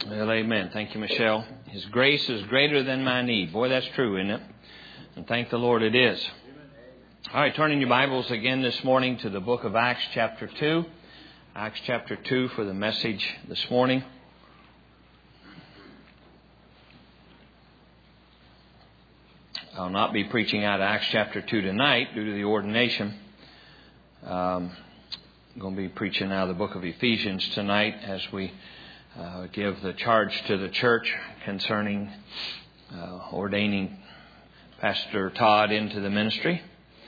Well, amen. Thank you, Michelle. His grace is greater than my need. Boy, that's true, isn't it? And thank the Lord it is. All right, turning your Bibles again this morning to the book of Acts chapter 2. Acts chapter 2 for the message this morning. I'll not be preaching out of Acts chapter 2 tonight due to the ordination. I'm going to be preaching out of the book of Ephesians tonight as we give the charge to the church concerning ordaining Pastor Todd into the ministry.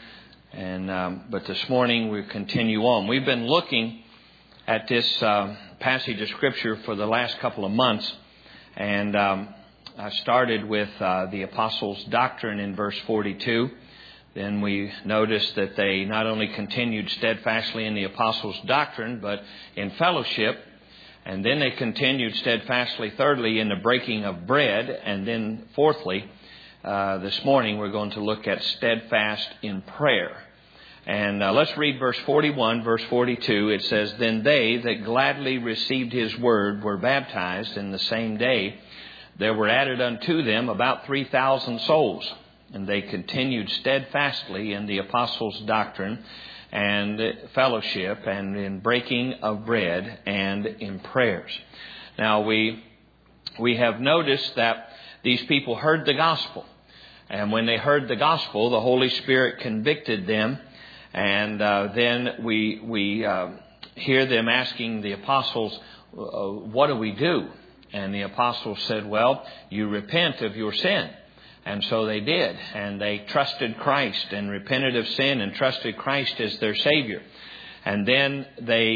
But this morning we continue on. We've been looking at this passage of Scripture for the last couple of months, and I started with the apostles' doctrine in verse 42. Then we noticed that they not only continued steadfastly in the apostles' doctrine, but in fellowship. And then they continued steadfastly, thirdly, in the breaking of bread. And then fourthly, this morning we're going to look at steadfast in prayer. And let's read verse 41, verse 42. It says, "Then they that gladly received his word were baptized, and the same day there were added unto them about 3,000 souls. And they continued steadfastly in the apostles' doctrine and fellowship, and in breaking of bread, and in prayers." Now we have noticed that these people heard the gospel. And when they heard the gospel, the Holy Spirit convicted them. And then we hear them asking the apostles, "What do we do?" And the apostles said, "Well, you repent of your sin." And so they did. And they trusted Christ and repented of sin and trusted Christ as their Savior. And then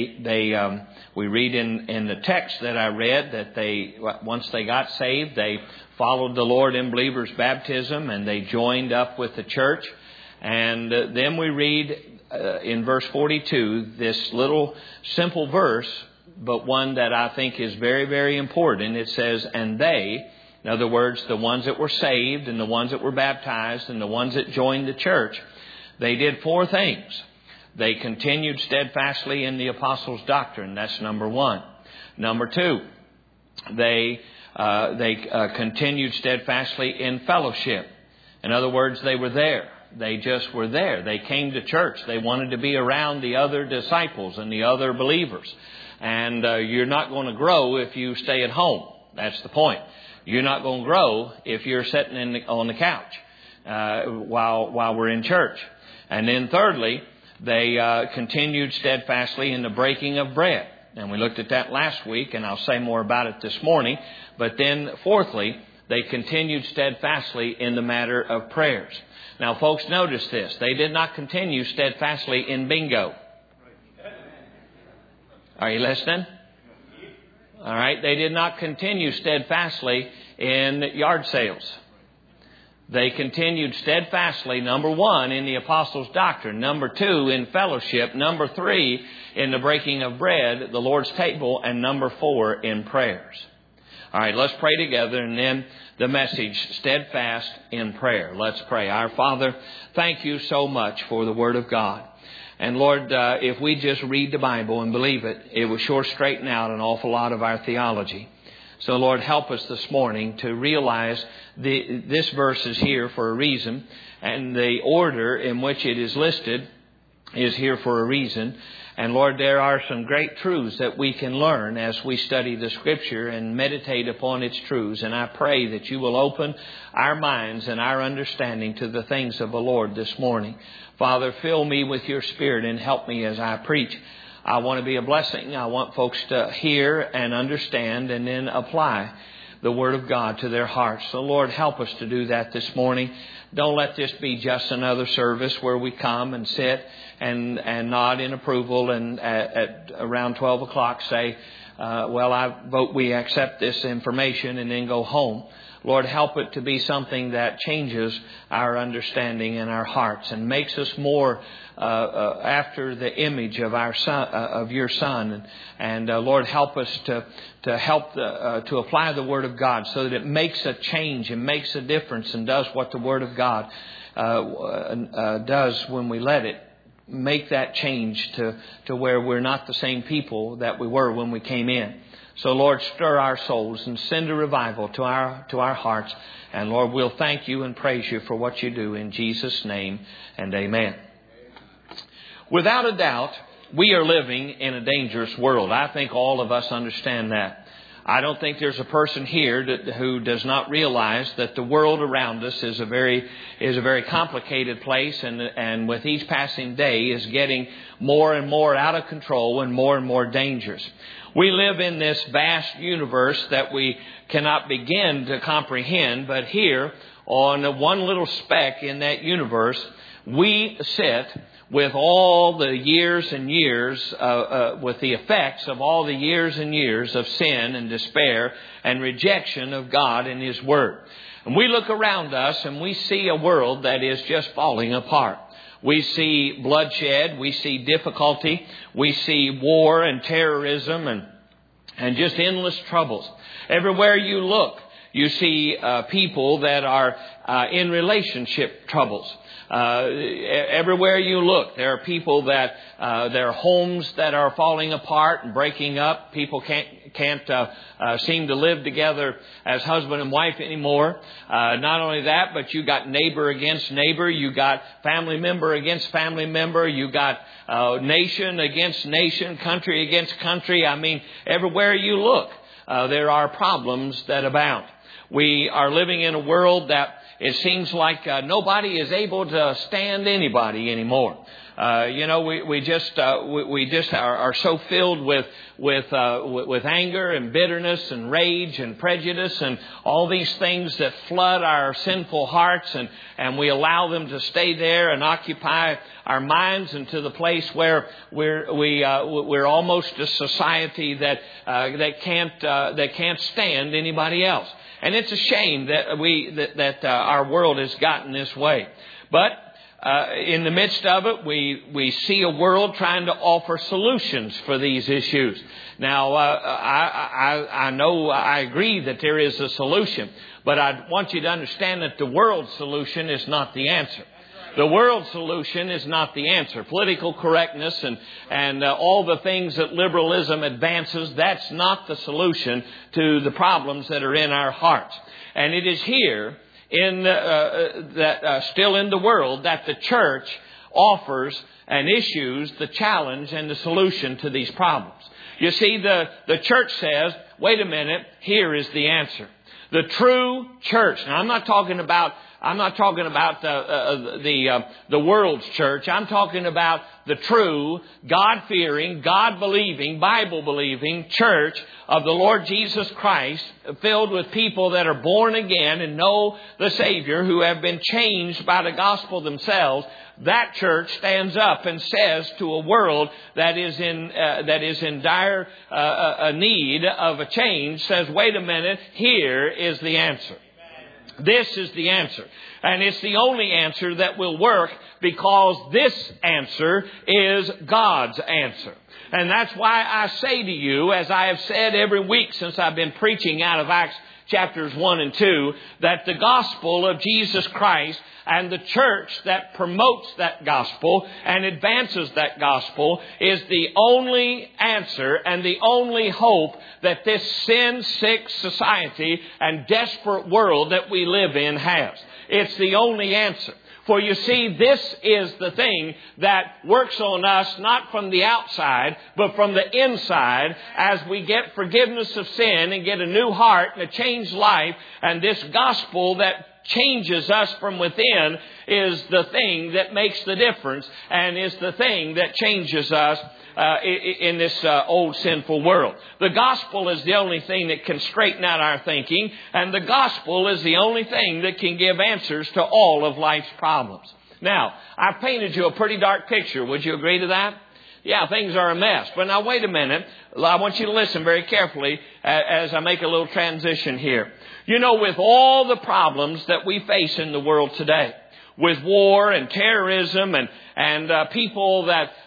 we read in the text that I read that once they got saved, they followed the Lord in believers' baptism and they joined up with the church. And then we read in verse 42 this little simple verse, but one that I think is very, very important. It says, "And they," in other words, the ones that were saved and the ones that were baptized and the ones that joined the church, they did four things. They continued steadfastly in the apostles' doctrine. That's number one. Number two, they continued steadfastly in fellowship. In other words, they were there. They just were there. They came to church. They wanted to be around the other disciples and the other believers. And you're not going to grow if you stay at home. That's the point. You're not going to grow if you're sitting on the couch while we're in church. And then thirdly, they continued steadfastly in the breaking of bread. And we looked at that last week, and I'll say more about it this morning. But then fourthly, they continued steadfastly in the matter of prayers. Now, folks, notice this. They did not continue steadfastly in bingo. Are you listening? All right. They did not continue steadfastly in yard sales. They continued steadfastly, number one, in the apostles' doctrine. Number two, in fellowship. Number three, in the breaking of bread, the Lord's table. And number four, in prayers. All right, let's pray together, and then the message, steadfast in prayer. Let's pray. Our Father, thank you so much for the Word of God. And Lord, if we just read the Bible and believe it, it will sure straighten out an awful lot of our theology. So Lord, help us this morning to realize this verse is here for a reason, and the order in which it is listed is here for a reason. And Lord, there are some great truths that we can learn as we study the Scripture and meditate upon its truths. And I pray that you will open our minds and our understanding to the things of the Lord this morning. Father, fill me with your Spirit and help me as I preach. I want to be a blessing. I want folks to hear and understand and then apply the Word of God to their hearts. So Lord, help us to do that this morning. Don't let this be just another service where we come and sit and nod in approval and at around 12 o'clock say, well, I vote we accept this information, and then go home. Lord, help it to be something that changes our understanding in our hearts and makes us more after the image of our Son, of your Son. And Lord, help us to apply the Word of God so that it makes a change and makes a difference and does what the Word of God does when we let it. Make that change to where we're not the same people that we were when we came in. So, Lord, stir our souls and send a revival to our hearts. And, Lord, we'll thank you and praise you for what you do in Jesus' name, and amen. Without a doubt, we are living in a dangerous world. I think all of us understand that. I don't think there's a person here who does not realize that the world around us is a very complicated place, and with each passing day is getting more and more out of control and more dangerous. We live in this vast universe that we cannot begin to comprehend, but here on one little speck in that universe, we sit with all the years and years, with the effects of all the years and years of sin and despair and rejection of God and His Word. And we look around us and we see a world that is just falling apart. We see bloodshed, we see difficulty, we see war and terrorism and just endless troubles. Everywhere you look, you see people that are in relationship troubles. Everywhere you look, there are people that their homes that are falling apart and breaking up. People can't seem to live together as husband and wife anymore. Not only that, but you got neighbor against neighbor. You got family member against family member. You got nation against nation, country against country. I mean, everywhere you look, there are problems that abound. We are living in a world that it seems like nobody is able to stand anybody anymore. We just are so filled with anger and bitterness and rage and prejudice and all these things that flood our sinful hearts, and we allow them to stay there and occupy our minds into the place where we're almost a society that can't stand anybody else. And it's a shame that our world has gotten this way. But in the midst of it, we see a world trying to offer solutions for these issues. Now, I know I agree that there is a solution, but I want you to understand that the world's solution is not the answer. The world's solution is not the answer. Political correctness and all the things that liberalism advances, that's not the solution to the problems that are in our hearts. And it is here still in the world that the church offers and issues the challenge and the solution to these problems. You see, the church says, wait a minute, here is the answer. The true church. Now, I'm not talking about the world's church. I'm talking about the true, God-fearing, God-believing, Bible-believing church of the Lord Jesus Christ, filled with people that are born again and know the Savior, who have been changed by the gospel themselves. That church stands up and says to a world that is in dire need of a change, says, wait a minute, here is the answer. This is the answer. And it's the only answer that will work, because this answer is God's answer. And that's why I say to you, as I have said every week since I've been preaching out of Acts chapters 1 and 2, that the gospel of Jesus Christ and the church that promotes that gospel and advances that gospel is the only answer and the only hope that this sin-sick society and desperate world that we live in has. It's the only answer. For you see, this is the thing that works on us, not from the outside, but from the inside, as we get forgiveness of sin and get a new heart and a changed life. And this gospel that changes us from within is the thing that makes the difference, and is the thing that changes us in this old sinful world. The gospel is the only thing that can straighten out our thinking, and the gospel is the only thing that can give answers to all of life's problems. Now, I've painted you a pretty dark picture. Would you agree to that? Yeah, things are a mess. But now wait a minute. I want you to listen very carefully as I make a little transition here. You know, with all the problems that we face in the world today, with war and terrorism and people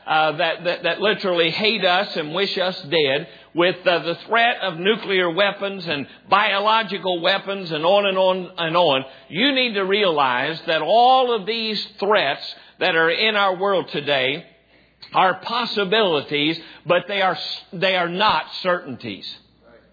that literally hate us and wish us dead, with the threat of nuclear weapons and biological weapons and on and on and on, you need to realize that all of these threats that are in our world today are possibilities, but they are not certainties.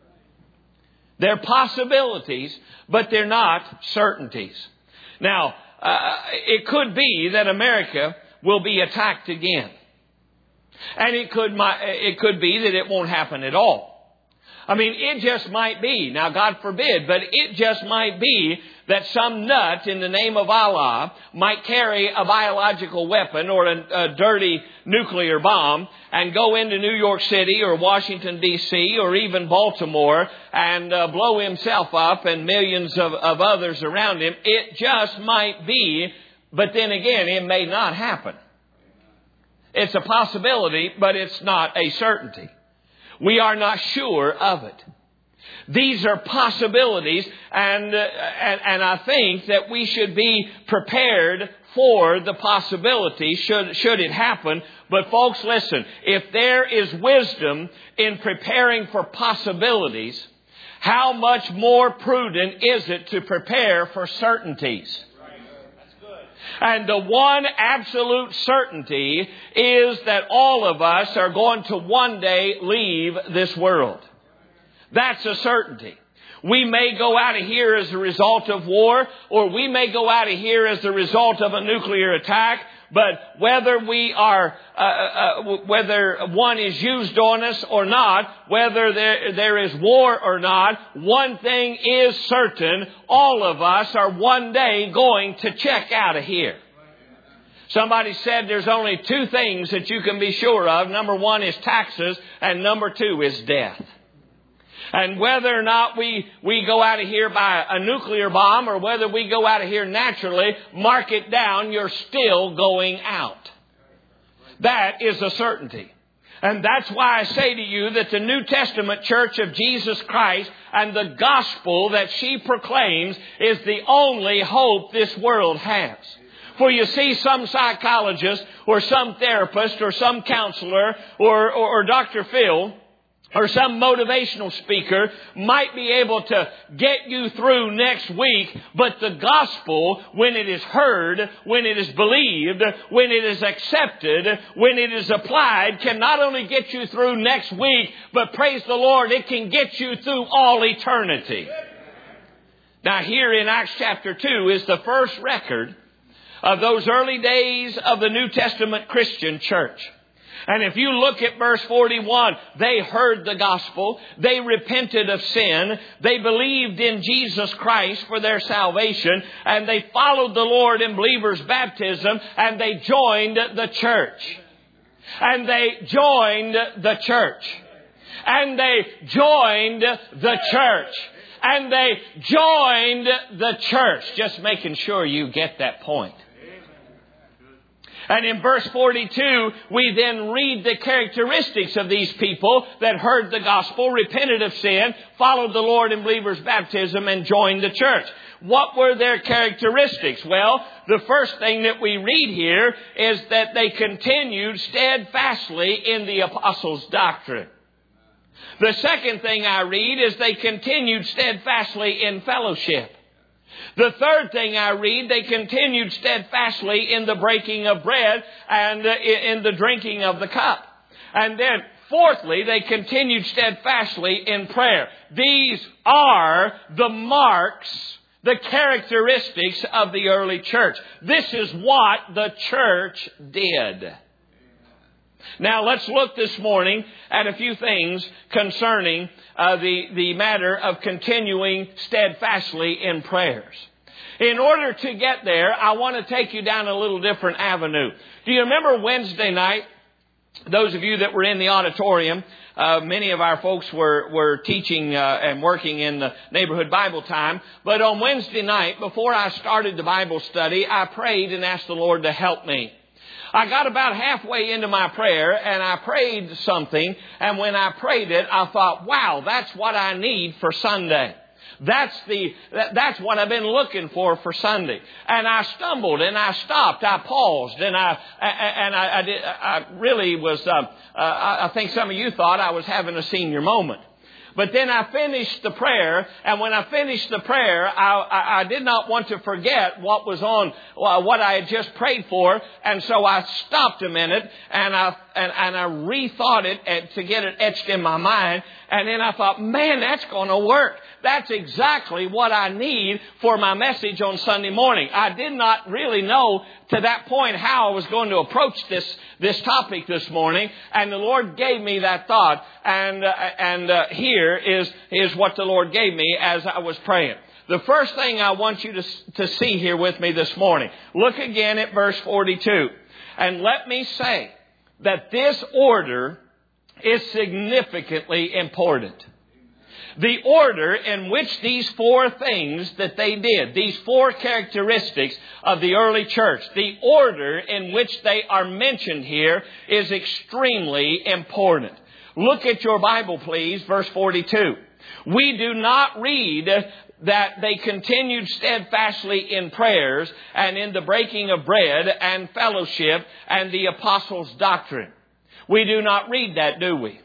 They're possibilities, but they're not certainties. Now, it could be that America will be attacked again. And it could be that it won't happen at all. I mean, it just might be. Now, God forbid, but it just might be that some nut in the name of Allah might carry a biological weapon or a dirty nuclear bomb and go into New York City or Washington, D.C. or even Baltimore and blow himself up and millions of others around him. It just might be, but then again, it may not happen. It's a possibility, but it's not a certainty. We are not sure of it. These are possibilities, and I think that we should be prepared for the possibility should it happen. But folks, listen, if there is wisdom in preparing for possibilities, how much more prudent is it to prepare for certainties? And the one absolute certainty is that all of us are going to one day leave this world. That's a certainty. We may go out of here as a result of war, or we may go out of here as a result of a nuclear attack. But whether whether one is used on us or not, whether there is war or not, one thing is certain: all of us are one day going to check out of here. Somebody said there's only two things that you can be sure of. Number one is taxes, and number two is death. And whether or not we go out of here by a nuclear bomb or whether we go out of here naturally, mark it down, you're still going out. That is a certainty. And that's why I say to you that the New Testament Church of Jesus Christ and the gospel that she proclaims is the only hope this world has. For you see, some psychologist or some therapist or some counselor or Dr. Phil or some motivational speaker might be able to get you through next week, but the gospel, when it is heard, when it is believed, when it is accepted, when it is applied, can not only get you through next week, but praise the Lord, it can get you through all eternity. Now here in Acts chapter 2 is the first record of those early days of the New Testament Christian church. And if you look at verse 41, they heard the gospel, they repented of sin, they believed in Jesus Christ for their salvation, and they followed the Lord in believers' baptism, and they joined the church. And they joined the church. And they joined the church. And they joined the church. Just making sure you get that point. And in verse 42, we then read the characteristics of these people that heard the gospel, repented of sin, followed the Lord in believers' baptism, and joined the church. What were their characteristics? Well, the first thing that we read here is that they continued steadfastly in the apostles' doctrine. The second thing I read is they continued steadfastly in fellowship. The third thing I read, they continued steadfastly in the breaking of bread and in the drinking of the cup. And then, fourthly, they continued steadfastly in prayer. These are the marks, the characteristics of the early church. This is what the church did. Now let's look this morning at a few things concerning the matter of continuing steadfastly in prayers. In order to get there, I want to take you down a little different avenue. Do you remember Wednesday night? Those of you that were in the auditorium, many of our folks were teaching and working in the neighborhood Bible time. But on Wednesday night, before I started the Bible study, I prayed and asked the Lord to help me. I got about halfway into my prayer and I prayed something. And when I prayed it, I thought, wow, that's what I need for Sunday. That's what I've been looking for Sunday. And I stumbled and I stopped. I paused and I really was, I think some of you thought I was having a senior moment. But then I finished the prayer, and when I finished the prayer, I did not want to forget what was on, what I had just prayed for, and so I stopped a minute, and I rethought it to get it etched in my mind, and then I thought, man, that's going to work. That's exactly what I need for my message on Sunday morning. I did not really know to that point how I was going to approach this topic this morning, and the Lord gave me that thought, and here is what the Lord gave me as I was praying. The first thing I want you to see here with me this morning, look again at verse 42, and let me say that this order is significantly important. The order in which these four things that they did, these four characteristics of the early church, the order in which they are mentioned here is extremely important. Look at your Bible, please, verse 42. We do not read that they continued steadfastly in prayers and in the breaking of bread and fellowship and the apostles' doctrine. We do not read that, do we?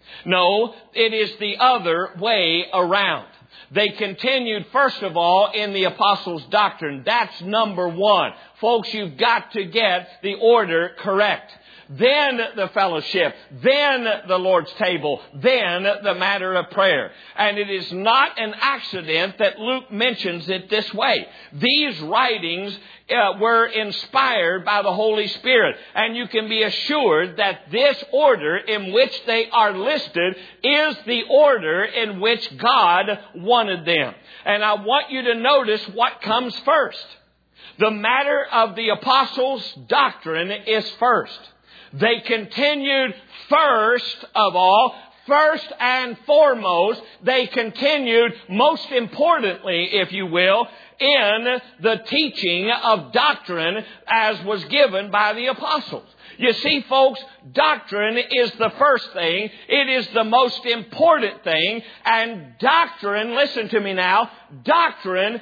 No, it is the other way around. They continued, first of all, in the apostles' doctrine. That's number one. Folks, you've got to get the order correct. Then the fellowship, then the Lord's table, then the matter of prayer. And it is not an accident that Luke mentions it this way. These writings were inspired by the Holy Spirit. And you can be assured that this order in which they are listed is the order in which God wanted them. And I want you to notice what comes first. The matter of the apostles' doctrine is first. They continued first of all, first and foremost, they continued most importantly, if you will, in the teaching of doctrine as was given by the apostles. You see, folks, doctrine is the first thing. It is the most important thing. And doctrine, listen to me now, doctrine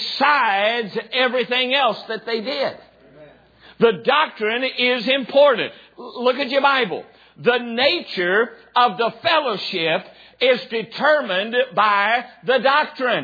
decides everything else that they did. The doctrine is important. Look at your Bible. The nature of the fellowship is determined by the doctrine.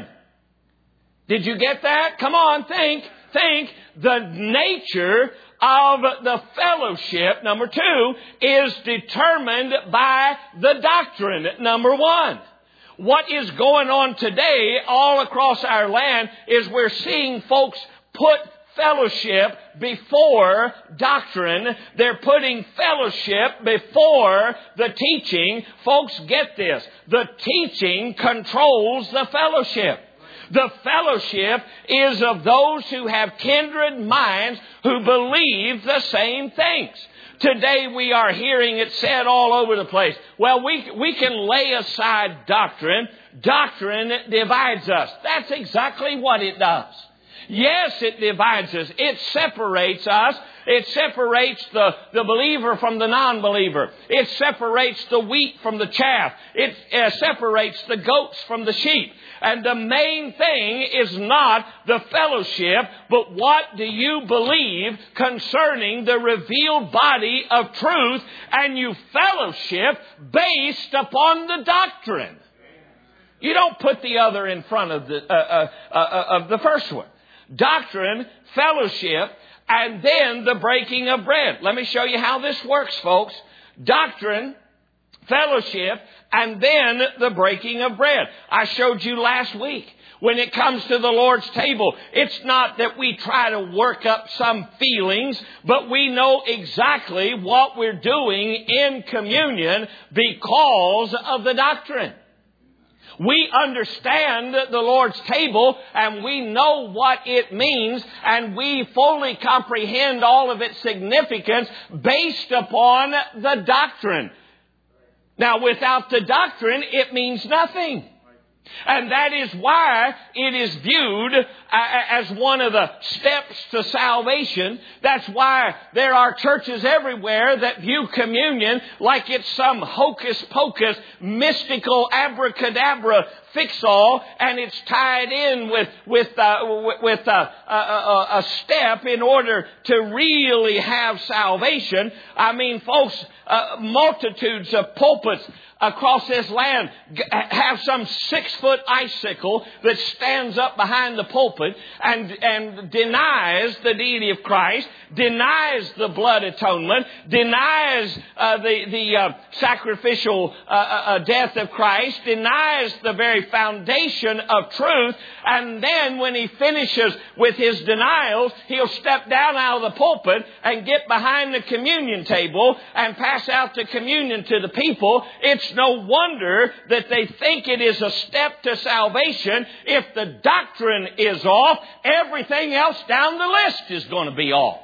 Did you get that? Come on, think. The nature of the fellowship, number two, is determined by the doctrine, number one. What is going on today all across our land is we're seeing folks put fellowship before doctrine. They're putting fellowship before the teaching. Folks, get this. The teaching controls the fellowship. The fellowship is of those who have kindred minds who believe the same things. Today we are hearing it said all over the place. Well, we can lay aside doctrine. Doctrine divides us. That's exactly what it does. Yes, it divides us. It separates us. It separates the believer from the non-believer. It separates the wheat from the chaff. It separates the goats from the sheep. And the main thing is not the fellowship, but what do you believe concerning the revealed body of truth, and you fellowship based upon the doctrine. You don't put the other in front of the first one. Doctrine, fellowship, and then the breaking of bread. Let me show you how this works, folks. Doctrine, fellowship, and then the breaking of bread. I showed you last week. When it comes to the Lord's table, it's not that we try to work up some feelings, but we know exactly what we're doing in communion because of the doctrine. We understand the Lord's table and we know what it means, and we fully comprehend all of its significance based upon the doctrine. Now, without the doctrine, it means nothing. And that is why it is viewed as one of the steps to salvation. That's why there are churches everywhere that view communion like it's some hocus-pocus, mystical, abracadabra fix-all, and it's tied in with a step in order to really have salvation. I mean, folks, multitudes of pulpits across this land have some 6-foot icicle that stands up behind the pulpit and denies the deity of Christ, denies the blood atonement, denies the sacrificial death of Christ, denies the very foundation of truth, and then when he finishes with his denials, he'll step down out of the pulpit and get behind the communion table and pass out the communion to the people. It's no wonder that they think it is a step to salvation. If the doctrine is off, everything else down the list is going to be off.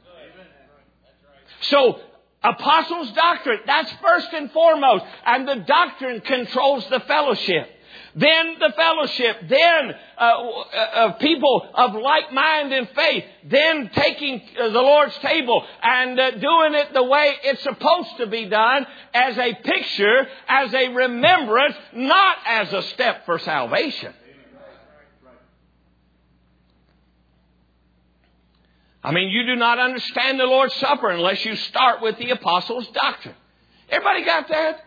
So, apostles' doctrine, that's first and foremost. And the doctrine controls the fellowship. Then the fellowship, then people of like mind and faith, then taking the Lord's table and doing it the way it's supposed to be done, as a picture, as a remembrance, not as a step for salvation. I mean, you do not understand the Lord's Supper unless you start with the apostles' doctrine. Everybody got that?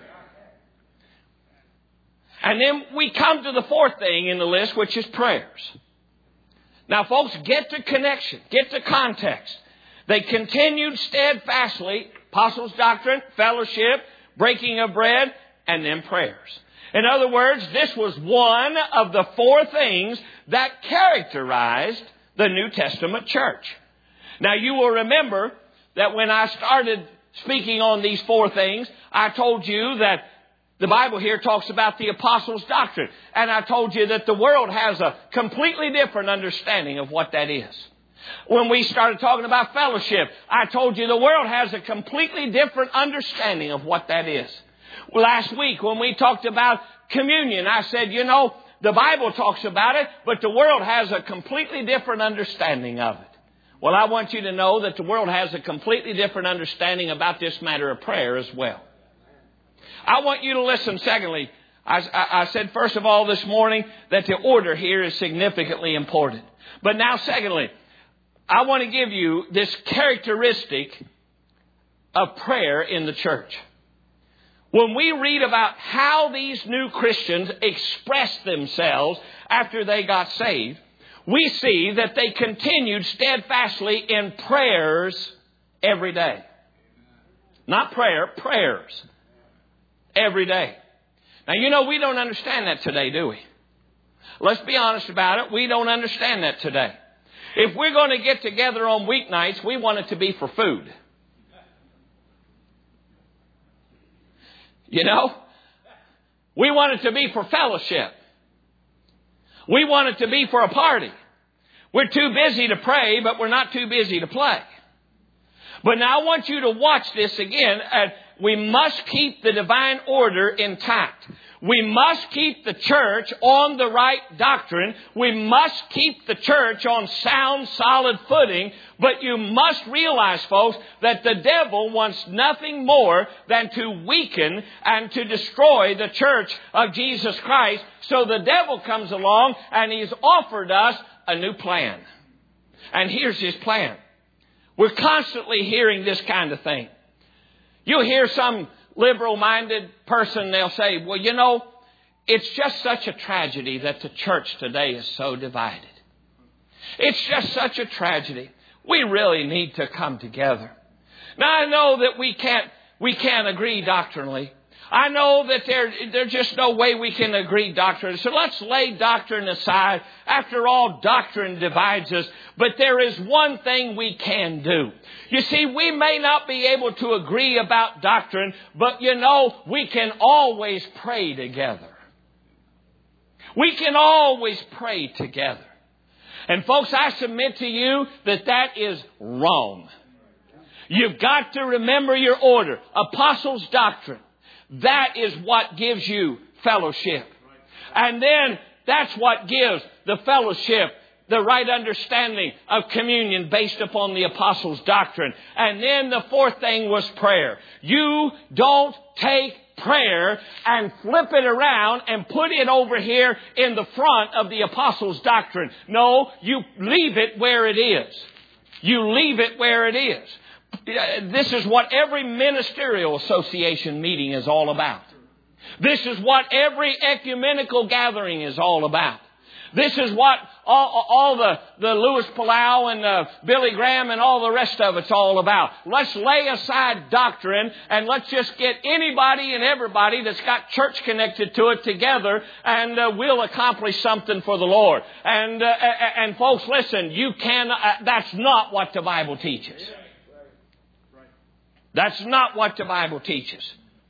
And then we come to the fourth thing in the list, which is prayers. Now, folks, get the connection, get the context. They continued steadfastly, apostles' doctrine, fellowship, breaking of bread, and then prayers. In other words, this was one of the four things that characterized the New Testament church. Now, you will remember that when I started speaking on these four things, I told you that the Bible here talks about the apostles' doctrine. And I told you that the world has a completely different understanding of what that is. When we started talking about fellowship, I told you the world has a completely different understanding of what that is. Last week, when we talked about communion, I said, you know, the Bible talks about it, but the world has a completely different understanding of it. Well, I want you to know that the world has a completely different understanding about this matter of prayer as well. I want you to listen. Secondly, I said first of all this morning that the order here is significantly important. But now secondly, I want to give you this characteristic of prayer in the church. When we read about how these new Christians expressed themselves after they got saved, we see that they continued steadfastly in prayers every day. Not prayer, prayers. Every day. Now, you know, we don't understand that today, do we? Let's be honest about it. We don't understand that today. If we're going to get together on weeknights, we want it to be for food. You know? We want it to be for fellowship. We want it to be for a party. We're too busy to pray, but we're not too busy to play. But now I want you to watch this again. We must keep the divine order intact. We must keep the church on the right doctrine. We must keep the church on sound, solid footing. But you must realize, folks, that the devil wants nothing more than to weaken and to destroy the church of Jesus Christ. So the devil comes along and he's offered us a new plan. And here's his plan. We're constantly hearing this kind of thing. You'll hear some liberal-minded person, they'll say, well, you know, it's just such a tragedy that the church today is so divided. It's just such a tragedy. We really need to come together. Now, I know that we can't agree doctrinally. I know that there's just no way we can agree doctrinally. So let's lay doctrine aside. After all, doctrine divides us. But there is one thing we can do. You see, we may not be able to agree about doctrine, but you know, we can always pray together. We can always pray together. And folks, I submit to you that that is wrong. You've got to remember your order. Apostles' doctrine. That is what gives you fellowship. And then that's what gives the fellowship the right understanding of communion based upon the apostles' doctrine. And then the fourth thing was prayer. You don't take prayer and flip it around and put it over here in the front of the apostles' doctrine. No, you leave it where it is. You leave it where it is. This is what every ministerial association meeting is all about. This is what every ecumenical gathering is all about. This is what all the Louis Palau and Billy Graham and all the rest of it's all about. Let's lay aside doctrine and let's just get anybody and everybody that's got church connected to it together, and we'll accomplish something for the Lord. And folks, listen, that's not what the Bible teaches. That's not what the Bible teaches.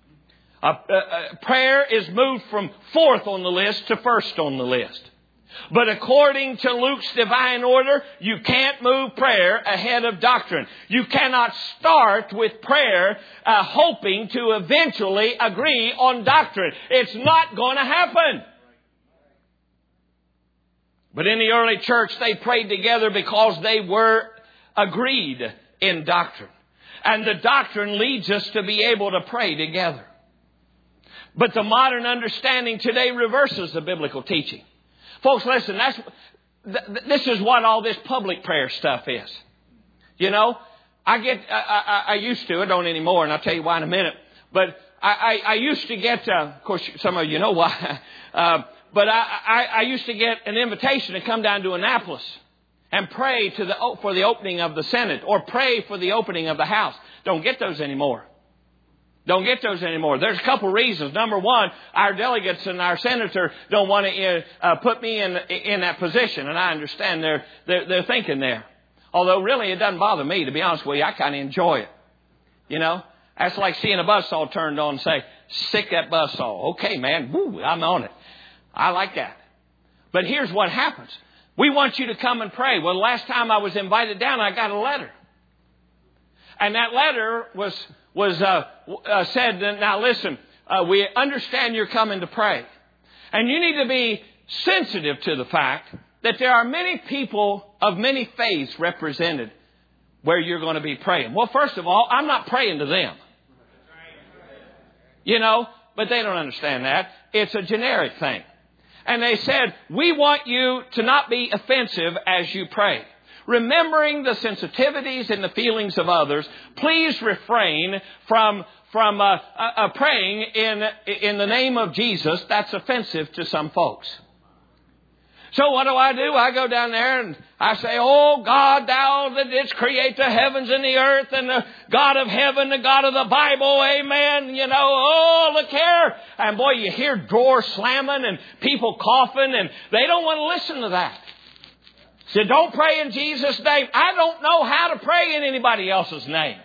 Prayer is moved from fourth on the list to first on the list. But according to Luke's divine order, you can't move prayer ahead of doctrine. You cannot start with prayer hoping to eventually agree on doctrine. It's not going to happen. But in the early church, they prayed together because they were agreed in doctrine. And the doctrine leads us to be able to pray together. But the understanding today reverses the biblical teaching. Folks, listen, this is what all this public prayer stuff is. You know, I used to, I don't anymore, and I'll tell you why in a minute. But I used to get, of course, some of you know why, but I used to get an invitation to come down to Annapolis and pray for the opening of the Senate, or pray for the opening of the House. Don't get those anymore. Don't get those anymore. There's a couple reasons. Number one, our delegates and our senator don't want to put me in that position, and I understand their thinking there. Although really it doesn't bother me, to be honest with you. I kind of enjoy it. You know, that's like seeing a buzzsaw turned on and say, "Stick that buzzsaw." Okay, man, woo, I'm on it. I like that. But here's what happens: we want you to come and pray. Well, the last time I was invited down, I got a letter, and that letter was said, now listen, we understand you're coming to pray. And you need to be sensitive to the fact that there are many people of many faiths represented where you're going to be praying. Well, first of all, I'm not praying to them. You know, but they don't understand that. It's a generic thing. And they said, we want you to not be offensive as you pray. Remembering the sensitivities and the feelings of others, please refrain from praying in the name of Jesus. That's offensive to some folks. So what do? I go down there and I say, "Oh God, thou that didst create the heavens and the earth, and the God of heaven, the God of the Bible, amen." You know, oh, look here. And boy, you hear doors slamming and people coughing, and they don't want to listen to that. So don't pray in Jesus' name. I don't know how to pray in anybody else's name.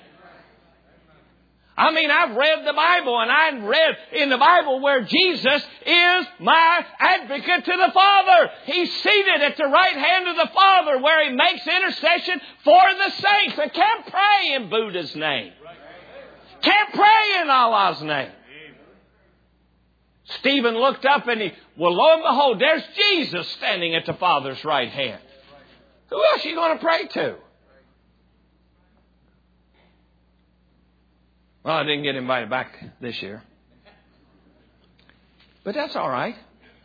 I mean, I've read the Bible, and I've read in the Bible where Jesus is my advocate to the Father. He's seated at the right hand of the Father where He makes intercession for the saints. I can't pray in Buddha's name. Can't pray in Allah's name. Stephen looked up and lo and behold, there's Jesus standing at the Father's right hand. Who else are you going to pray to? Well, I didn't get invited back this year. But that's all right.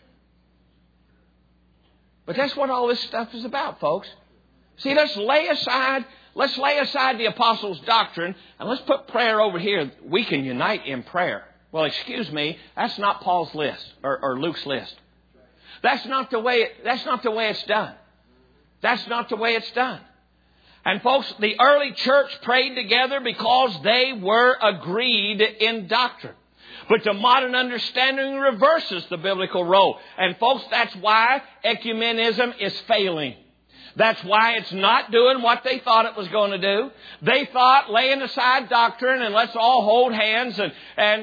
But that's what all this stuff is about, folks. See, let's lay aside the apostles' doctrine, and let's put prayer over here. We can unite in prayer. Well, excuse me, that's not Paul's list or Luke's list. That's not the way it's done. That's not the way it's done. And folks, the early church prayed together because they were agreed in doctrine. But the modern understanding reverses the biblical role. And folks, that's why ecumenism is failing. That's why it's not doing what they thought it was going to do. They thought laying aside doctrine and let's all hold hands and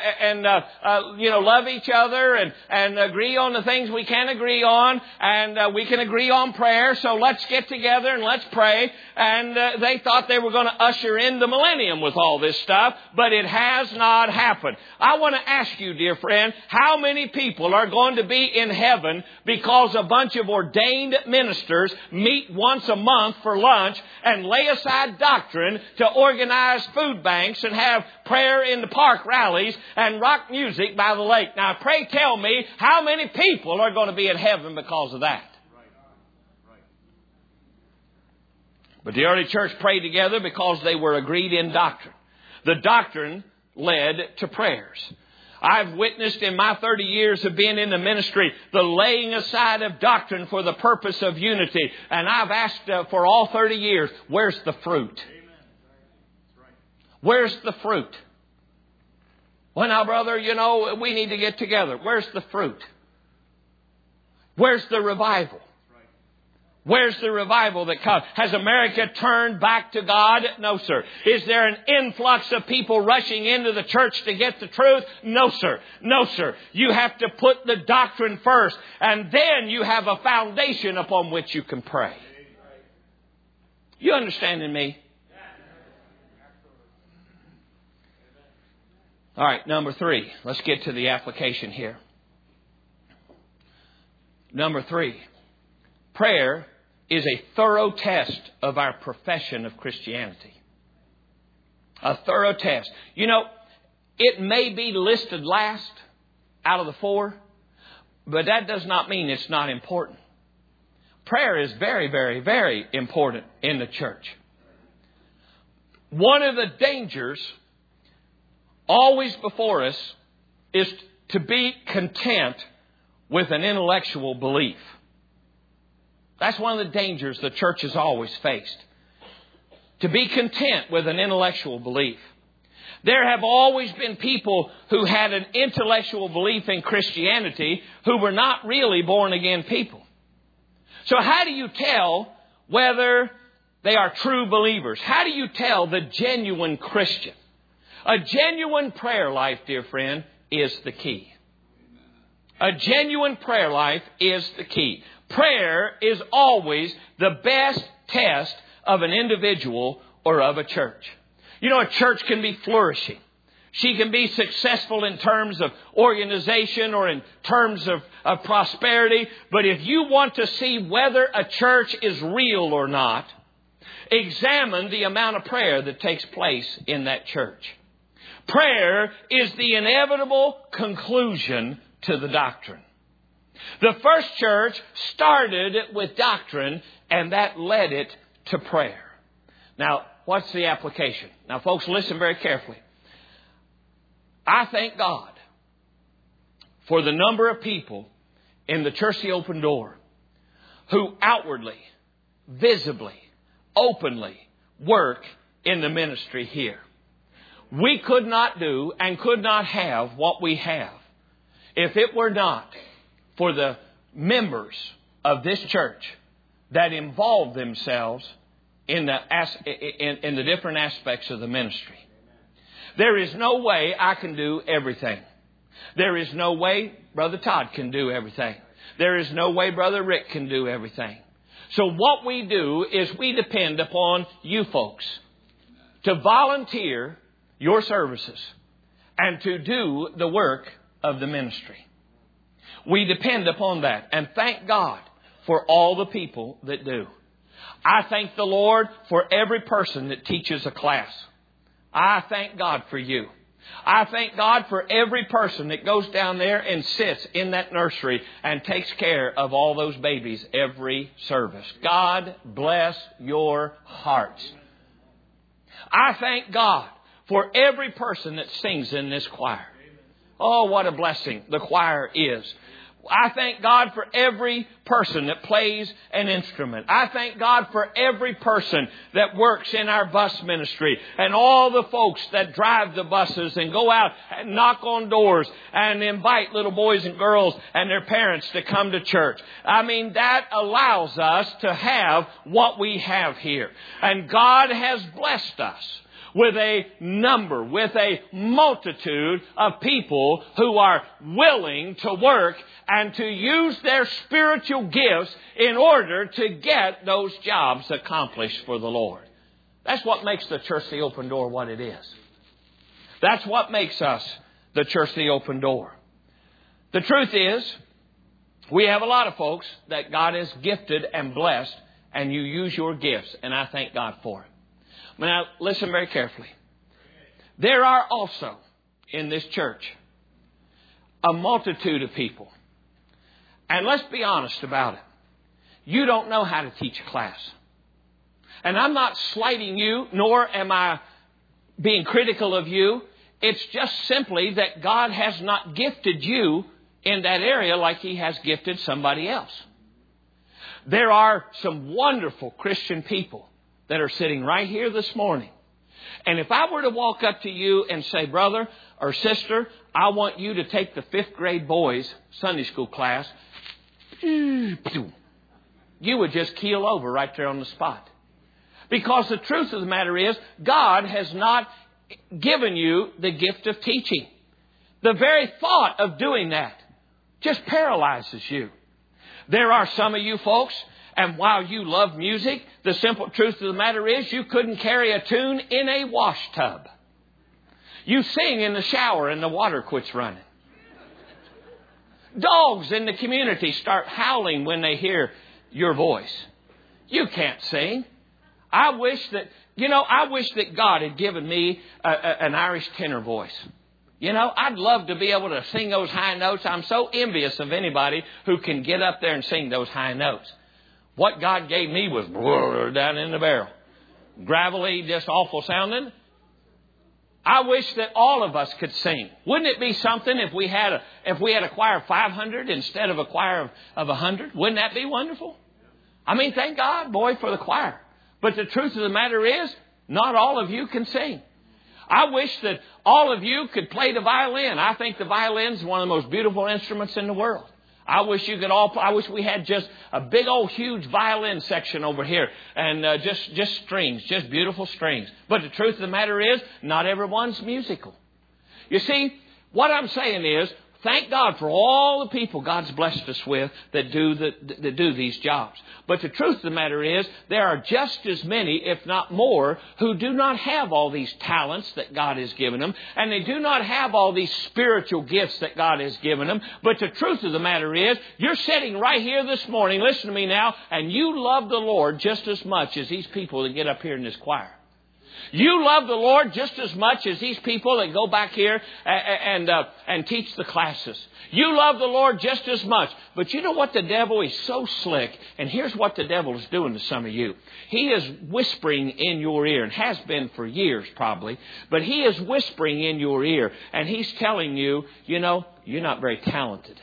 love each other and agree on the things we can agree on, and we can agree on prayer. So let's get together and let's pray. And they thought they were going to usher in the millennium with all this stuff, but it has not happened. I want to ask you, dear friend, how many people are going to be in heaven because a bunch of ordained ministers meet once a month for lunch and lay aside doctrine to organize food banks and have prayer in the park rallies and rock music by the lake. Now, pray tell me how many people are going to be in heaven because of that. But the early church prayed together because they were agreed in doctrine. The doctrine led to prayers. I've witnessed in my 30 years of being in the ministry the laying aside of doctrine for the purpose of unity. And I've asked for all 30 years, where's the fruit? Where's the fruit? Well, now, brother, we need to get together. Where's the fruit? Where's the revival? Where's the revival that comes? Has America turned back to God? No, sir. Is there an influx of people rushing into the church to get the truth? No, sir. No, sir. You have to put the doctrine first, and then you have a foundation upon which you can pray. You understanding me? All right, number 3. Let's get to the application here. Number 3. Prayer is a thorough test of our profession of Christianity. A thorough test. It may be listed last out of the 4, but that does not mean it's not important. Prayer is very, very, very important in the church. One of the dangers always before us is to be content with an intellectual belief. That's one of the dangers the church has always faced. To be content with an intellectual belief. There have always been people who had an intellectual belief in Christianity who were not really born again people. So how do you tell whether they are true believers? How do you tell the genuine Christian? A genuine prayer life, dear friend, is the key. A genuine prayer life is the key. Prayer is always the best test of an individual or of a church. A church can be flourishing. She can be successful in terms of organization or in terms of prosperity. But if you want to see whether a church is real or not, examine the amount of prayer that takes place in that church. Prayer is the inevitable conclusion to the doctrine. The first church started with doctrine, and that led it to prayer. Now, what's the application? Now, folks, listen very carefully. I thank God for the number of people in the Church of the Open Door who outwardly, visibly, openly work in the ministry here. We could not do and could not have what we have if it were not for the members of this church that involve themselves in the different aspects of the ministry. There is no way I can do everything. There is no way Brother Todd can do everything. There is no way Brother Rick can do everything. So what we do is we depend upon you folks to volunteer your services and to do the work of the ministry. We depend upon that, and thank God for all the people that do. I thank the Lord for every person that teaches a class. I thank God for you. I thank God for every person that goes down there and sits in that nursery and takes care of all those babies every service. God bless your hearts. I thank God for every person that sings in this choir. Oh, what a blessing the choir is. I thank God for every person that plays an instrument. I thank God for every person that works in our bus ministry and all the folks that drive the buses and go out and knock on doors and invite little boys and girls and their parents to come to church. I mean, that allows us to have what we have here. And God has blessed us with a number, with a multitude of people who are willing to work and to use their spiritual gifts in order to get those jobs accomplished for the Lord. That's what makes the Church of the Open Door what it is. That's what makes us the Church of the Open Door. The truth is, we have a lot of folks that God has gifted and blessed and you use your gifts, and I thank God for it. Now, listen very carefully. There are also in this church a multitude of people, and let's be honest about it. You don't know how to teach a class. And I'm not slighting you, nor am I being critical of you. It's just simply that God has not gifted you in that area like He has gifted somebody else. There are some wonderful Christian people that are sitting right here this morning. And if I were to walk up to you and say, brother or sister, I want you to take the 5th grade boys Sunday school class, you would just keel over right there on the spot. Because the truth of the matter is, God has not given you the gift of teaching. The very thought of doing that just paralyzes you. There are some of you folks, and while you love music, the simple truth of the matter is you couldn't carry a tune in a wash tub. You sing in the shower and the water quits running. Dogs in the community start howling when they hear your voice. You can't sing. I wish that God had given me an Irish tenor voice. I'd love to be able to sing those high notes. I'm so envious of anybody who can get up there and sing those high notes. What God gave me was down in the barrel. Gravelly, just awful sounding. I wish that all of us could sing. Wouldn't it be something if we had a choir of 500 instead of a choir of 100? Wouldn't that be wonderful? I mean, thank God, boy, for the choir. But the truth of the matter is, not all of you can sing. I wish that all of you could play the violin. I think the violin is one of the most beautiful instruments in the world. I wish we had just a big old huge violin section over here and just strings, just beautiful strings. But the truth of the matter is, not everyone's musical. You see, what I'm saying is, thank God for all the people God's blessed us with that do these jobs. But the truth of the matter is, there are just as many, if not more, who do not have all these talents that God has given them. And they do not have all these spiritual gifts that God has given them. But the truth of the matter is, you're sitting right here this morning, listen to me now, and you love the Lord just as much as these people that get up here in this choir. You love the Lord just as much as these people that go back here and teach the classes. You love the Lord just as much. But you know what? The devil is so slick. And here's what the devil is doing to some of you. He is whispering in your ear, and has been for years probably. But he is whispering in your ear. And he's telling you, you're not very talented.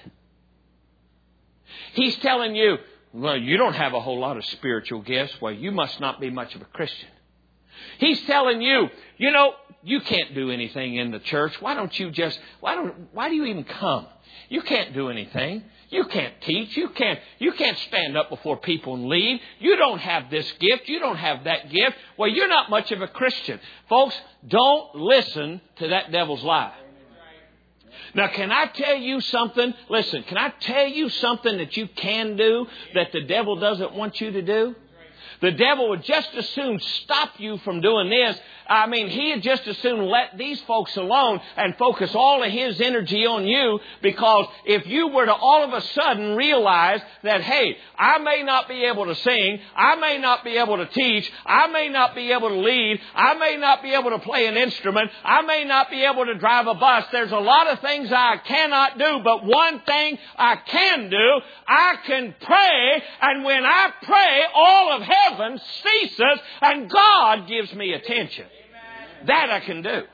He's telling you, well, you don't have a whole lot of spiritual gifts. Well, you must not be much of a Christian. He's telling you, you can't do anything in the church. Why do you even come? You can't do anything. You can't teach. You can't stand up before people and lead. You don't have this gift. You don't have that gift. Well, you're not much of a Christian. Folks, don't listen to that devil's lie. Now, can I tell you something? Listen, can I tell you something that you can do that the devil doesn't want you to do? The devil would just as soon stop you from doing this. I mean, he'd just as soon let these folks alone and focus all of his energy on you, because if you were to all of a sudden realize that, hey, I may not be able to sing, I may not be able to teach, I may not be able to lead, I may not be able to play an instrument, I may not be able to drive a bus. There's a lot of things I cannot do, but one thing I can do, I can pray, and when I pray, all of heaven ceases and God gives me attention. That I can do.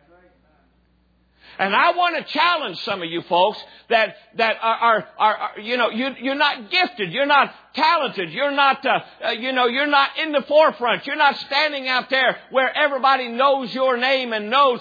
And I want to challenge some of you folks that are you're not gifted, you're not talented, you're not in the forefront, you're not standing out there where everybody knows your name and knows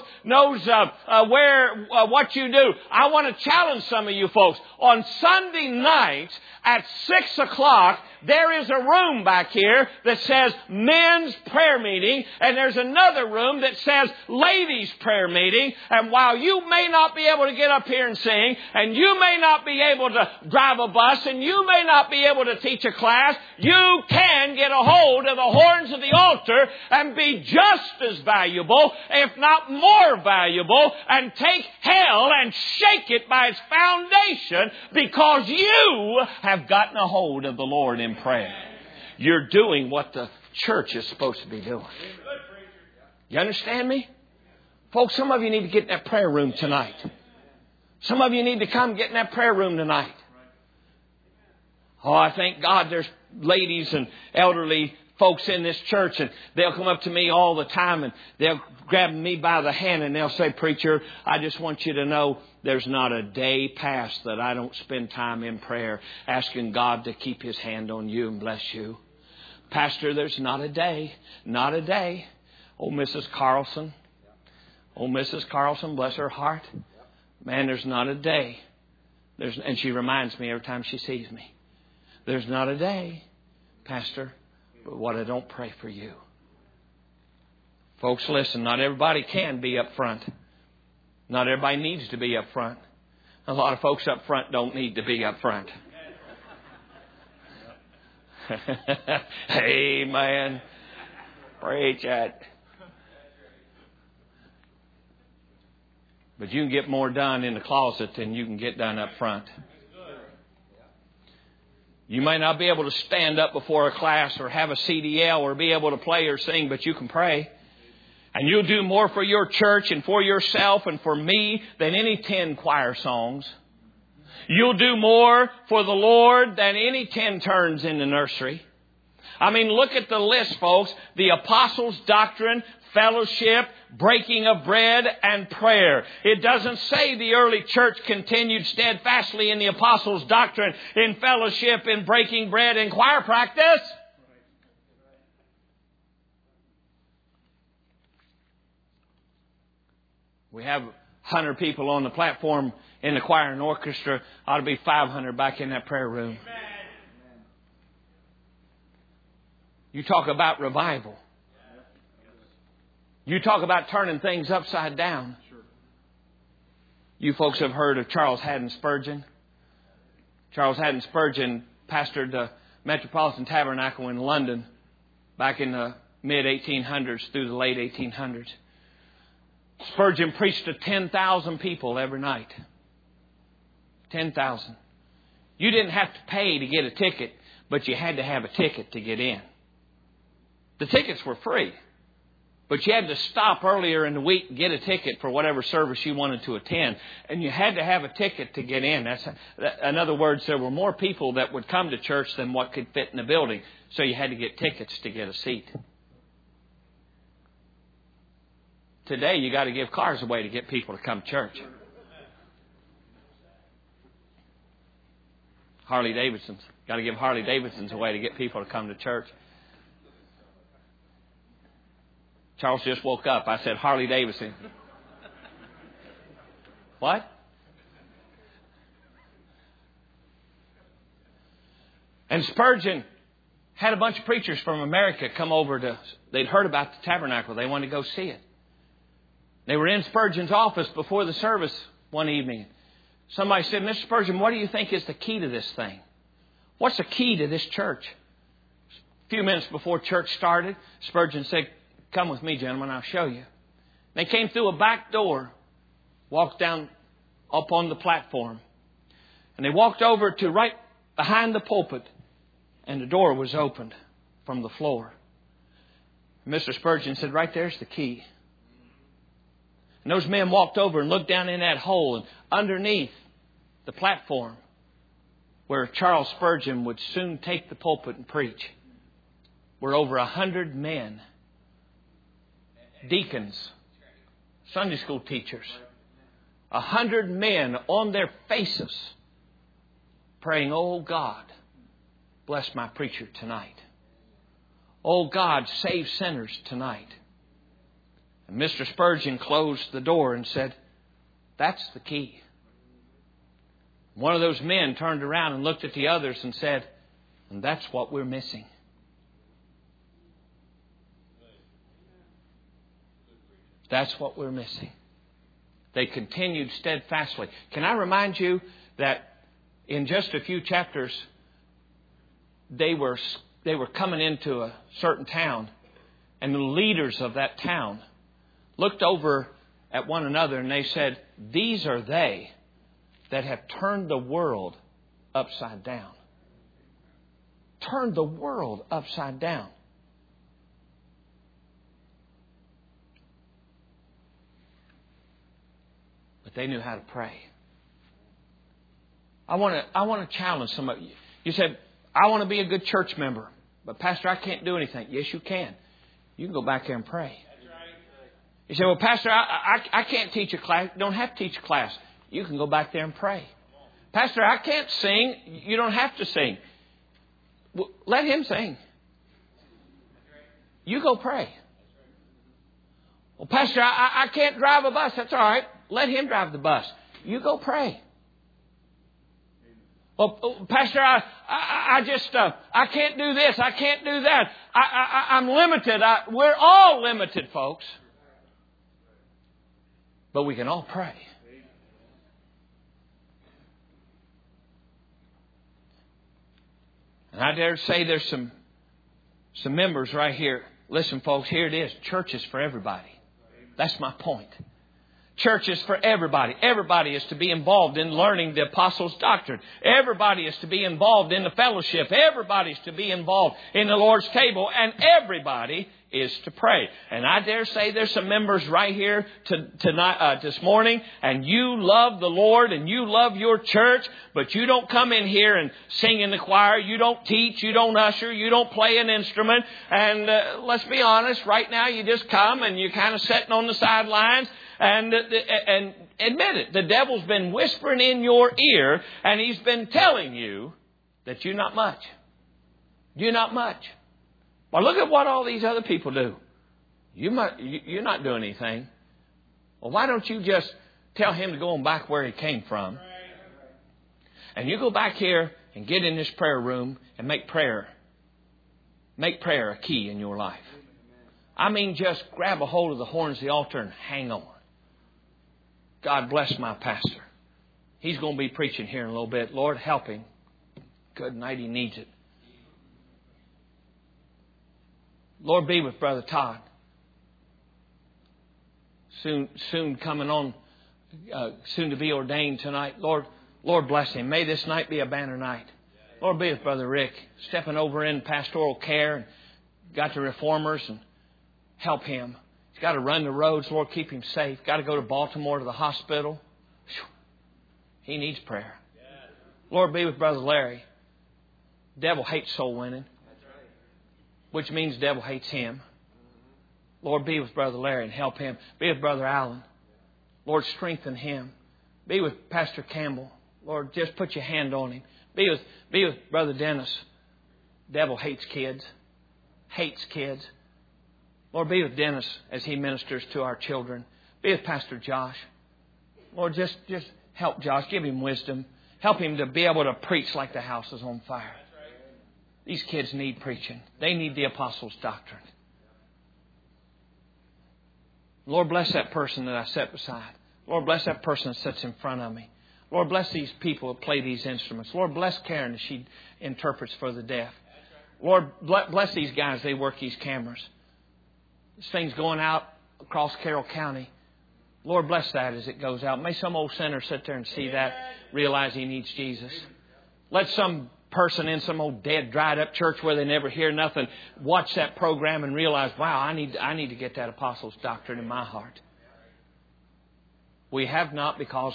what you do. I want to challenge some of you folks. On Sunday nights at 6 o'clock, there is a room back here that says men's prayer meeting, and there's another room that says ladies' prayer meeting. And while you may not be able to get up here and sing, and you may not be able to drive a bus, and you may not be able to teach a class, you can get a hold of the horns of the altar and be just as valuable, if not more valuable, and take hell and shake it by its foundation, because you have gotten a hold of the Lord in prayer. you're doing what the church is supposed to be doing. You understand me? Folks, some of you need to get in that prayer room tonight. Some of you need to come get in that prayer room tonight. Oh, I thank God there's ladies and elderly folks in this church, and they'll come up to me all the time, and they'll grab me by the hand, and they'll say, "Preacher, I just want you to know there's not a day past that I don't spend time in prayer asking God to keep His hand on you and bless you. Pastor, there's not a day, not a day." Oh, Mrs. Carlson. Oh, Mrs. Carlson, bless her heart. Man, there's not a day. And she reminds me every time she sees me. There's not a day, Pastor, but what I don't pray for you. Folks, listen, not everybody can be up front. Not everybody needs to be up front. A lot of folks up front don't need to be up front. Amen. Preach it. But you can get more done in the closet than you can get done up front. You may not be able to stand up before a class or have a CDL or be able to play or sing, but you can pray. And you'll do more for your church and for yourself and for me than any 10 choir songs. You'll do more for the Lord than any 10 turns in the nursery. I mean, look at the list, folks. The apostles' doctrine, fellowship, breaking of bread, and prayer. It doesn't say the early church continued steadfastly in the apostles' doctrine, in fellowship, in breaking bread, and choir practice. We have 100 people on the platform in the choir and orchestra. Ought to be 500 back in that prayer room. You talk about revival. You talk about turning things upside down. You folks have heard of Charles Haddon Spurgeon. Charles Haddon Spurgeon pastored the Metropolitan Tabernacle in London back in the mid-1800s through the late 1800s. Spurgeon preached to 10,000 people every night. 10,000. You didn't have to pay to get a ticket, but you had to have a ticket to get in. The tickets were free, but you had to stop earlier in the week and get a ticket for whatever service you wanted to attend. And you had to have a ticket to get in. In other words, there were more people that would come to church than what could fit in the building. So you had to get tickets to get a seat. Today, you got to give cars away to get people to come to church. Harley Davidsons. Got to give Harley Davidsons away to get people to come to church. Charles just woke up. I said, Harley Davidson. What? And Spurgeon had a bunch of preachers from America come over to, they'd heard about the tabernacle. They wanted to go see it. They were in Spurgeon's office before the service one evening. Somebody said, Mr. Spurgeon, what do you think is the key to this thing? What's the key to this church? A few minutes before church started, Spurgeon said, come with me, gentlemen, I'll show you. They came through a back door, walked down up on the platform, and they walked over to right behind the pulpit, and the door was opened from the floor. And Mr. Spurgeon said, right there's the key. And those men walked over and looked down in that hole, and underneath the platform where Charles Spurgeon would soon take the pulpit and preach were over 100 men, deacons, Sunday school teachers, 100 men on their faces praying, oh God, bless my preacher tonight. Oh God, save sinners tonight. And Mr. Spurgeon closed the door and said, that's the key. One of those men turned around and looked at the others and said, and that's what we're missing. That's what we're missing. They continued steadfastly. Can I remind you that in just a few chapters, they were coming into a certain town, and the leaders of that town looked over at one another and they said, these are they that have turned the world upside down. turned the world upside down. But they knew how to pray. I want to challenge some of you. You said, I want to be a good church member. But Pastor, I can't do anything. Yes, you can. You can go back there and pray. You say, well, Pastor, I can't teach a class. You don't have to teach a class. You can go back there and pray. Pastor, I can't sing. You don't have to sing. Well, let him sing. You go pray. Well, Pastor, I can't drive a bus. That's all right. Let him drive the bus. You go pray. Well, Pastor, I can't do this. I can't do that. I'm limited. We're all limited, folks. But we can all pray. And I dare say there's some members right here. Listen, folks, here it is. Church is for everybody. That's my point. Church is for everybody. Everybody is to be involved in learning the apostles' doctrine. Everybody is to be involved in the fellowship. Everybody is to be involved in the Lord's table. And everybody is to pray. And I dare say there's some members right here tonight, this morning, and you love the Lord and you love your church, but you don't come in here and sing in the choir. You don't teach. You don't usher. You don't play an instrument. And let's be honest, right now you just come and you're kind of sitting on the sidelines. And admit it, the devil's been whispering in your ear and he's been telling you that you're not much. You're not much. Well, look at what all these other people do. You're not doing anything. Well, why don't you just tell him to go on back where he came from? And you go back here and get in this prayer room and make prayer a key in your life. I mean, just grab a hold of the horns of the altar and hang on. God bless my pastor. He's going to be preaching here in a little bit. Lord, help him. Good night, he needs it. Lord, be with Brother Todd. Soon coming on, soon to be ordained tonight. Lord, bless him. May this night be a banner night. Lord, be with Brother Rick, stepping over in pastoral care and got the reformers and help him. He's got to run the roads. Lord, keep him safe. Got to go to Baltimore to the hospital. He needs prayer. Lord, be with Brother Larry. Devil hates soul winning, which means the devil hates him. Lord, be with Brother Larry and help him. Be with Brother Allen. Lord, strengthen him. Be with Pastor Campbell. Lord, just put your hand on him. Be with Brother Dennis. Devil hates kids. Hates kids. Lord, be with Dennis as he ministers to our children. Be with Pastor Josh. Lord, just help Josh. Give him wisdom. Help him to be able to preach like the house is on fire. These kids need preaching. They need the apostles' doctrine. Lord, bless that person that I sat beside. Lord, bless that person that sits in front of me. Lord, bless these people that play these instruments. Lord, bless Karen as she interprets for the deaf. Lord, bless these guys. They work these cameras. This thing's going out across Carroll County. Lord, bless that as it goes out. May some old sinner sit there and see that, realize he needs Jesus. Let some person in some old dead, dried up church where they never hear nothing watch that program and realize, wow, I need to get that apostles' doctrine in my heart. We have not because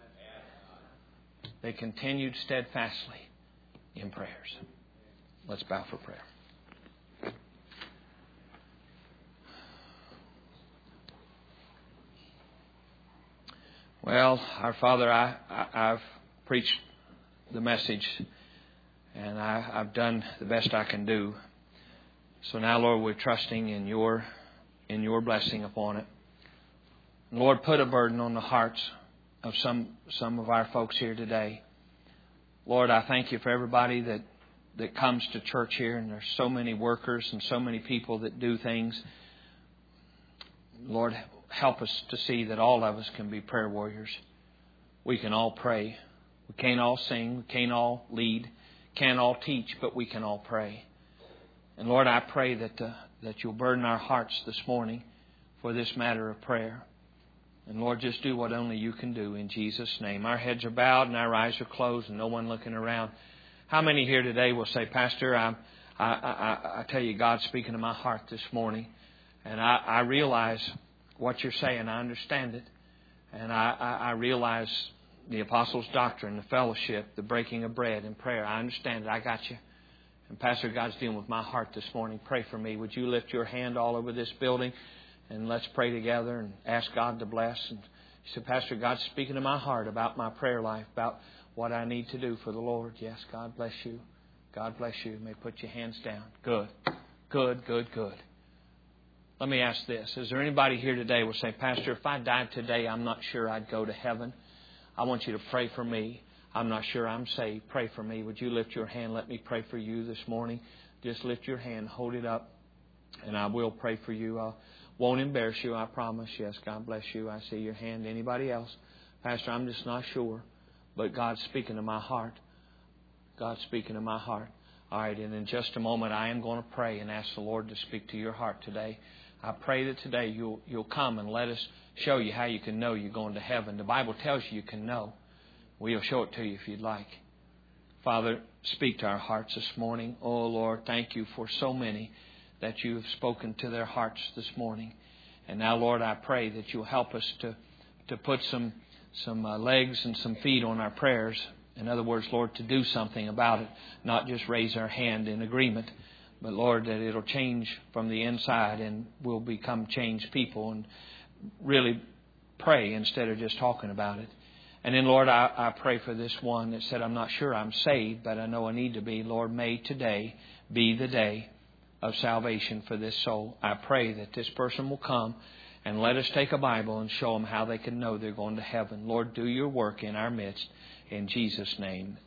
they continued steadfastly in prayers. Let's bow for prayer. Well, our Father, I've preached the message, and I've done the best I can do. So now, Lord, we're trusting in your blessing upon it. And Lord, put a burden on the hearts of some of our folks here today. Lord, I thank you for everybody that comes to church here, and there's so many workers and so many people that do things. Lord, help us to see that all of us can be prayer warriors. We can all pray. We can't all sing. We can't all lead. Can't all teach, but we can all pray. And Lord, I pray that you'll burden our hearts this morning for this matter of prayer. And Lord, just do what only you can do in Jesus' name. Our heads are bowed and our eyes are closed and no one looking around. How many here today will say, Pastor, I tell you, God's speaking to my heart this morning. And I realize what you're saying. I understand it. And I realize the apostles' doctrine, the fellowship, the breaking of bread and prayer. I understand it. I got you. And Pastor, God's dealing with my heart this morning. Pray for me. Would you lift your hand all over this building? And let's pray together and ask God to bless. And you said, Pastor, God's speaking to my heart about my prayer life, about what I need to do for the Lord. Yes, God bless you. God bless you. You may put your hands down. Good. Good, good, good. Let me ask this. Is there anybody here today who will say, Pastor, if I died today, I'm not sure I'd go to heaven. I want you to pray for me. I'm not sure I'm saved. Pray for me. Would you lift your hand? Let me pray for you this morning. Just lift your hand. Hold it up. And I will pray for you. I won't embarrass you, I promise. Yes, God bless you. I see your hand. Anybody else? Pastor, I'm just not sure. But God's speaking to my heart. God's speaking to my heart. All right, and in just a moment, I am going to pray and ask the Lord to speak to your heart today. I pray that today you'll come and let us show you how you can know you're going to heaven. The Bible tells you can know. We'll show it to you if you'd like. Father, speak to our hearts this morning. Oh, Lord, thank you for so many that you have spoken to their hearts this morning. And now, Lord, I pray that you'll help us to put some legs and some feet on our prayers. In other words, Lord, to do something about it, not just raise our hand in agreement, but, Lord, that it'll change from the inside and we'll become changed people and really pray instead of just talking about it. And then, Lord, I pray for this one that said, I'm not sure I'm saved, but I know I need to be. Lord, may today be the day of salvation for this soul. I pray that this person will come and let us take a Bible and show them how they can know they're going to heaven. Lord, do your work in our midst. In Jesus' name.